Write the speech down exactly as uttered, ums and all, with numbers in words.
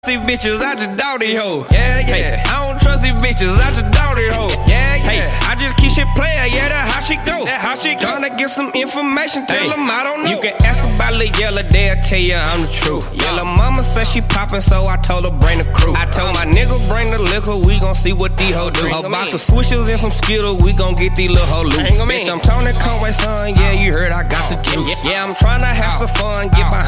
These bitches, I just doubt these hoes. Yeah, yeah. Hey, I don't trust these bitches, I just doubt these hoes. Yeah, yeah. Hey, I just keep shit player, yeah, that's how she go. That's how she go. Tryna get some information, tell hey, them I don't know. You can ask about Lil Yella, they'll tell you I'm the truth. Yeah, Lil mama said she poppin', so I told her bring the crew. I told my nigga bring the liquor, we gon' see what these hoes do. A box of swishers and some Skittles, we gon' get these little hoes loose. Bitch, I'm Tony Conway, son, yeah, you heard I got the juice. Yeah, I'm tryna have some fun, get my